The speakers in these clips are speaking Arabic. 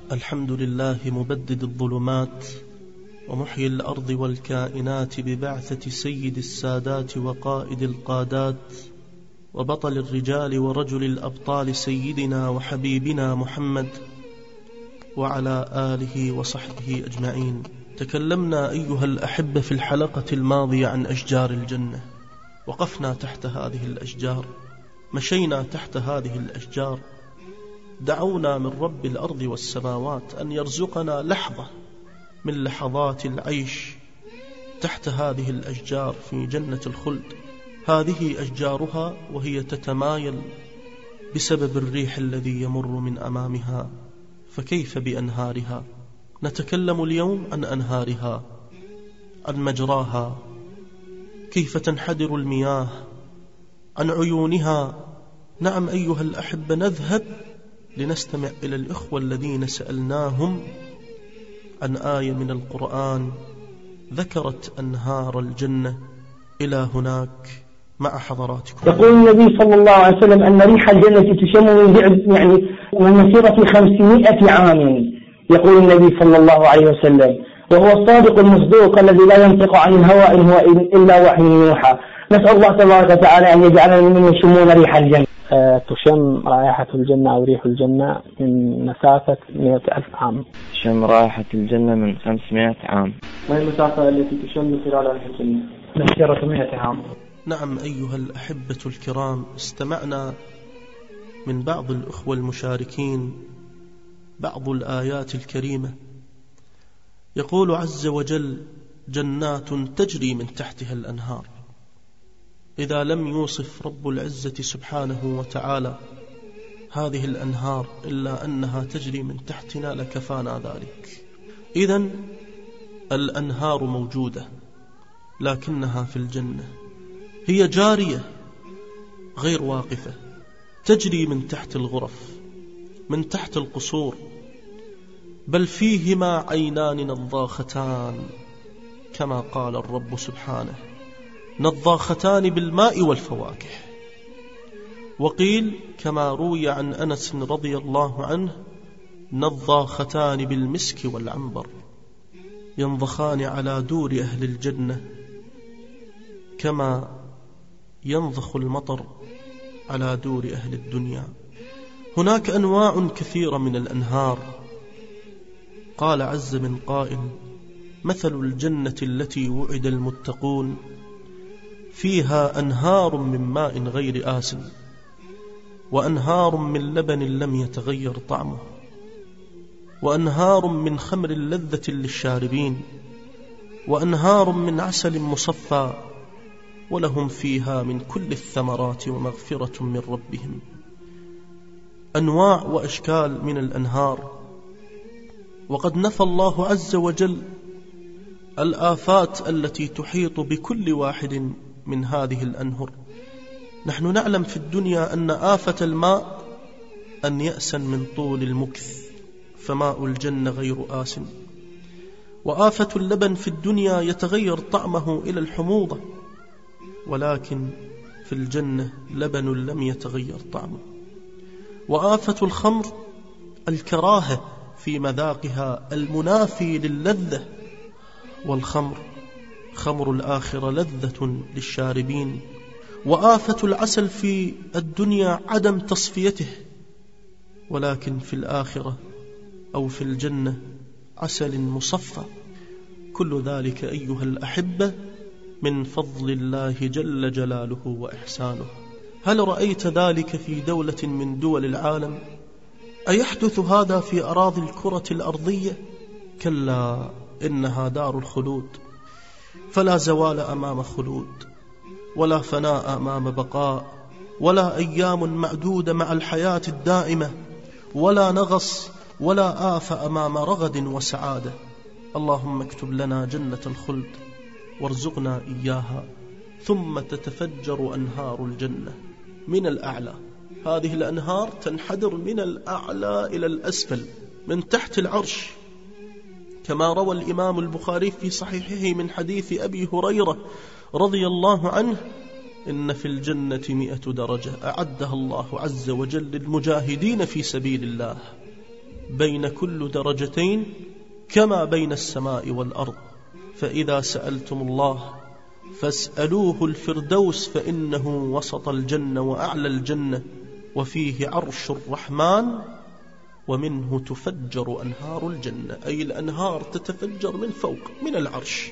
الحمد لله مبدد الظلمات ومحيي الأرض والكائنات ببعثة سيد السادات وقائد القادات وبطل الرجال ورجل الأبطال سيدنا وحبيبنا محمد وعلى آله وصحبه أجمعين. تكلمنا أيها الأحبة في الحلقة الماضية عن أشجار الجنة، وقفنا تحت هذه الأشجار، مشينا تحت هذه الأشجار، دعونا من رب الأرض والسماوات أن يرزقنا لحظة من لحظات العيش تحت هذه الأشجار في جنة الخلد. هذه أشجارها وهي تتمايل بسبب الريح الذي يمر من أمامها، فكيف بأنهارها؟ نتكلم اليوم عن أنهارها، عن مجراها، كيف تنحدر المياه، عن عيونها. نعم أيها الأحبة، نذهب لنستمع إلى الإخوة الذين سألناهم عن آية من القرآن ذكرت أنهار الجنة إلى هناك مع حضراتكم. يقول النبي صلى الله عليه وسلم أن ريح الجنة تشم من بعد من مسيرة 500 عام، يقول النبي صلى الله عليه وسلم، وهو الصادق المصدوق الذي لا ينطق عن الهوى إن هو إلا وحي يوحى. نسأل الله تبارك وتعالى أن يجعلنا ممن يشمون ريح الجنة. تشم رائحة الجنة أو ريح الجنة من مسافة 100,000 عام. تشم رائحة الجنة من 500 عام. ما المسافة التي تشم من خلال رائحة الجنة؟ مسيرة 100 عام. نعم أيها الأحبة الكرام، استمعنا من بعض الأخوة المشاركين بعض الآيات الكريمة. يقول عز وجل: جنات تجري من تحتها الأنهار. إذا لم يوصف رب العزة سبحانه وتعالى هذه الأنهار إلا أنها تجري من تحتنا لكفانا ذلك. إذن الأنهار موجودة، لكنها في الجنة هي جارية غير واقفة، تجري من تحت الغرف، من تحت القصور، بل فيهما عينان نضاختان كما قال الرب سبحانه: نضاختان بالماء والفواكه. وقيل كما روي عن أنس رضي الله عنه: نضاختان بالمسك والعنبر، ينضخان على دور أهل الجنة كما ينضخ المطر على دور أهل الدنيا. هناك أنواع كثيرة من الأنهار. قال عز من قائل: مثل الجنة التي وعد المتقون فيها أنهار من ماء غير آسن وأنهار من لبن لم يتغير طعمه وأنهار من خمر لذة للشاربين وأنهار من عسل مصفى ولهم فيها من كل الثمرات ومغفرة من ربهم. أنواع وأشكال من الأنهار. وقد نفى الله عز وجل الآفات التي تحيط بكل واحد من هذه الأنهر. نحن نعلم في الدنيا أن آفة الماء أن يأسن من طول المكث، فماء الجنة غير آسن. وآفة اللبن في الدنيا يتغير طعمه إلى الحموضة، ولكن في الجنة لبن لم يتغير طعمه. وآفة الخمر الكراهة في مذاقها المنافي للذة، والخمر خمر الآخرة لذة للشاربين. وآفة العسل في الدنيا عدم تصفيته، ولكن في الآخرة أو في الجنة عسل مصفى. كل ذلك أيها الأحبة من فضل الله جل جلاله وإحسانه. هل رأيت ذلك في دولة من دول العالم؟ أيحدث هذا في أراضي الكرة الأرضية؟ كلا، إنها دار الخلود، فلا زوال أمام خلود، ولا فناء أمام بقاء، ولا أيام معدودة مع الحياة الدائمة، ولا نغص ولا آفة أمام رغد وسعادة. اللهم اكتب لنا جنة الخلد وارزقنا إياها. ثم تتفجر أنهار الجنة من الأعلى. هذه الأنهار تنحدر من الأعلى إلى الأسفل من تحت العرش، كما روى الإمام البخاري في صحيحه من حديث أبي هريرة رضي الله عنه: إن في الجنة 100 درجة أعدها الله عز وجل للمجاهدين في سبيل الله. بين كل درجتين كما بين السماء والأرض. فإذا سألتم الله فاسألوه الفردوس فإنه وسط الجنة وأعلى الجنة وفيه عرش الرحمن ومنه تفجر أنهار الجنة، أي الأنهار تتفجر من فوق من العرش.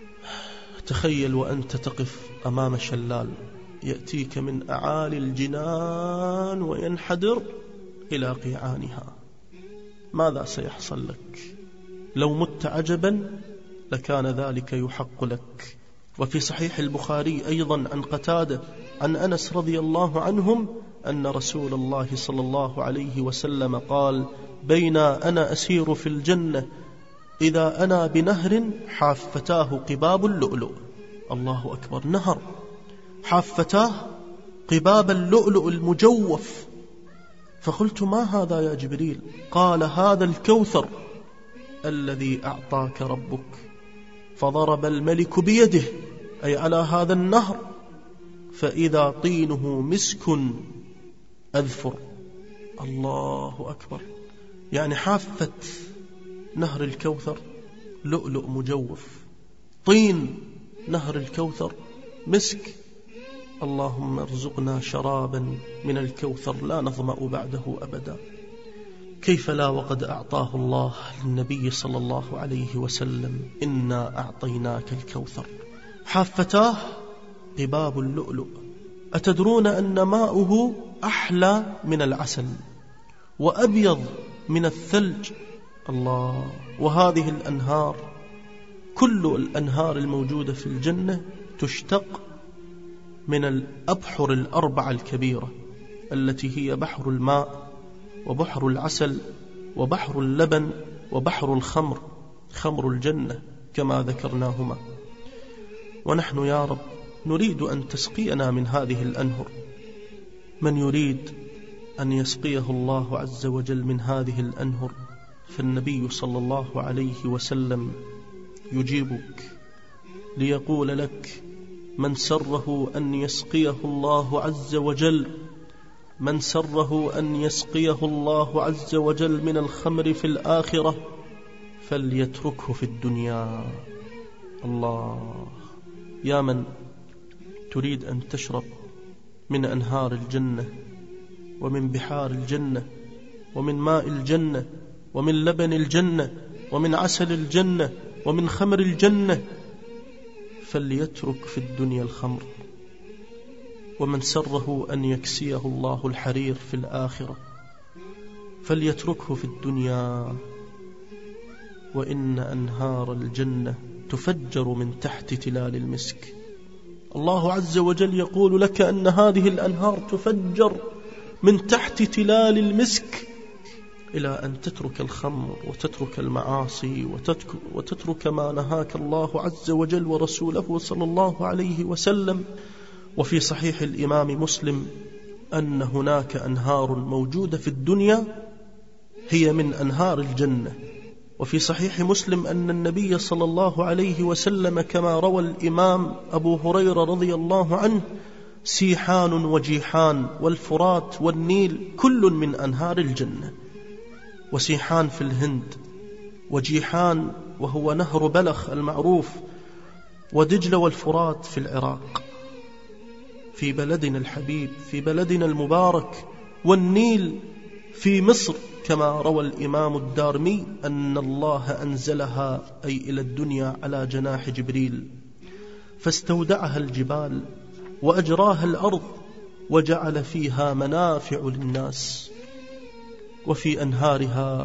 تخيل وأنت تقف أمام شلال يأتيك من أعالي الجنان وينحدر إلى قيعانها، ماذا سيحصل لك؟ لو مت عجبا لكان ذلك يحق لك. وفي صحيح البخاري أيضا عن قتادة عن أنس رضي الله عنهم أن رسول الله صلى الله عليه وسلم قال: بين أنا أسير في الجنة إذا أنا بنهر حافتاه قباب اللؤلؤ. الله أكبر، نهر حافتاه قباب اللؤلؤ المجوف. فقلت: ما هذا يا جبريل؟ قال: هذا الكوثر الذي أعطاك ربك. فضرب الملك بيده أي على هذا النهر فإذا طينه مسك أذفر. الله أكبر، يعني حافة نهر الكوثر لؤلؤ مجوف، طين نهر الكوثر مسك. اللهم ارزقنا شرابا من الكوثر لا نظمأ بعده أبدا. كيف لا وقد أعطاه الله للنبي صلى الله عليه وسلم: إنا أعطيناك الكوثر. حافتاه قباب اللؤلؤ. أتدرون أن ماؤه أحلى من العسل وأبيض من الثلج؟ الله. وهذه الأنهار كل الأنهار الموجودة في الجنة تشتق من الأبحر الأربعة الكبيرة التي هي بحر الماء وبحر العسل وبحر اللبن وبحر الخمر، خمر الجنة كما ذكرناهما. ونحن يا رب نريد أن تسقينا من هذه الأنهر. من يريد أن يسقيه الله عز وجل من هذه الأنهر فالنبي صلى الله عليه وسلم يجيبك ليقول لك: من سره أن يسقيه الله عز وجل، من سره أن يسقيه الله عز وجل من الخمر في الآخرة فليتركه في الدنيا. الله. يا من تريد أن تشرب من أنهار الجنة ومن بحار الجنة ومن ماء الجنة ومن لبن الجنة ومن عسل الجنة ومن خمر الجنة، فليترك في الدنيا الخمر. ومن سره أن يكسيه الله الحرير في الآخرة فليتركه في الدنيا. وإن أنهار الجنة تفجر من تحت تلال المسك. الله عز وجل يقول لك أن هذه الأنهار تفجر من تحت تلال المسك إلى أن تترك الخمر وتترك المعاصي وتترك ما نهاك الله عز وجل ورسوله صلى الله عليه وسلم. وفي صحيح الإمام مسلم أن هناك أنهار موجودة في الدنيا هي من أنهار الجنة. وفي صحيح مسلم أن النبي صلى الله عليه وسلم كما روى الإمام أبو هريرة رضي الله عنه: سيحان وجيحان والفرات والنيل كل من أنهار الجنة. وسيحان في الهند، وجيحان وهو نهر بلخ المعروف، ودجلة والفرات في العراق في بلدنا الحبيب في بلدنا المبارك، والنيل في مصر كما روى الإمام الدارمي أن الله أنزلها أي إلى الدنيا على جناح جبريل فاستودعها الجبال وأجراها الأرض وجعل فيها منافع للناس. وفي أنهارها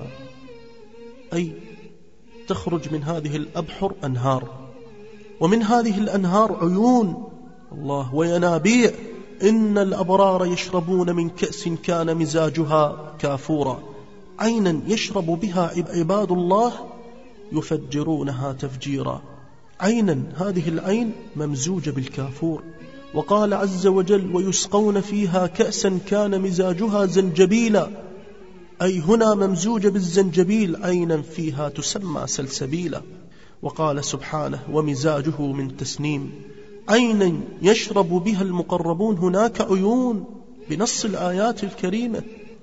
أي تخرج من هذه الأبحر أنهار، ومن هذه الأنهار عيون الله وينابيع. إن الأبرار يشربون من كأس كان مزاجها كافورا، عينا يشرب بها عباد الله يفجرونها تفجيرا. عينا هذه العين ممزوجة بالكافور. وقال عز وجل: ويسقون فيها كأسا كان مزاجها زنجبيلا، أي هنا ممزوجة بالزنجبيل، عينا فيها تسمى سلسبيلا. وقال سبحانه: ومزاجه من تسنيم، عينا يشرب بها المقربون. هناك عيون بنص الآيات الكريمة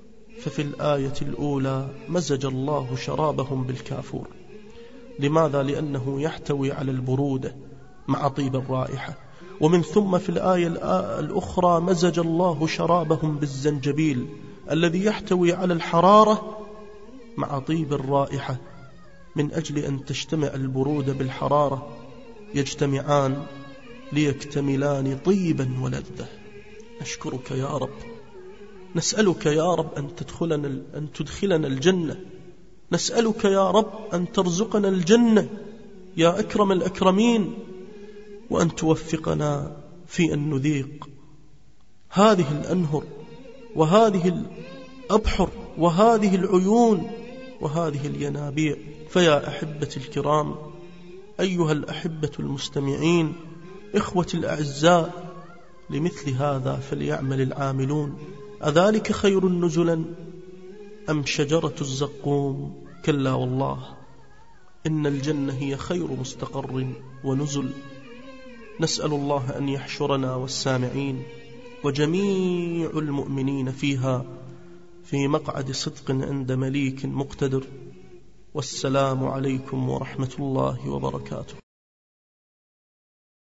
ففي الآية الأولى مزج الله شرابهم بالكافور. لماذا؟ لأنه يحتوي على البرودة مع طيب الرائحة. ومن ثم في الآية الأخرى مزج الله شرابهم بالزنجبيل الذي يحتوي على الحرارة مع طيب الرائحة، من أجل أن تجتمع البرودة بالحرارة، يجتمعان ليكتملان طيبا ولذة. نشكرك يا رب، نسألك يا رب أن تدخلنا الجنة، نسألك يا رب أن ترزقنا الجنة يا أكرم الأكرمين، وأن توفقنا في أن نذيق هذه الأنهر وهذه الأبحر وهذه العيون وهذه الينابيع. فيا أحبتي الكرام، أيها الأحبة المستمعين، إخوتي الأعزاء، لمثل هذا فليعمل العاملون. أذلك خير نزلا أم شجرة الزقوم؟ كلا والله، إن الجنة هي خير مستقر ونزل. نسأل الله أن يحشرنا والسامعين وجميع المؤمنين فيها في مقعد صدق عند مليك مقتدر. والسلام عليكم ورحمة الله وبركاته.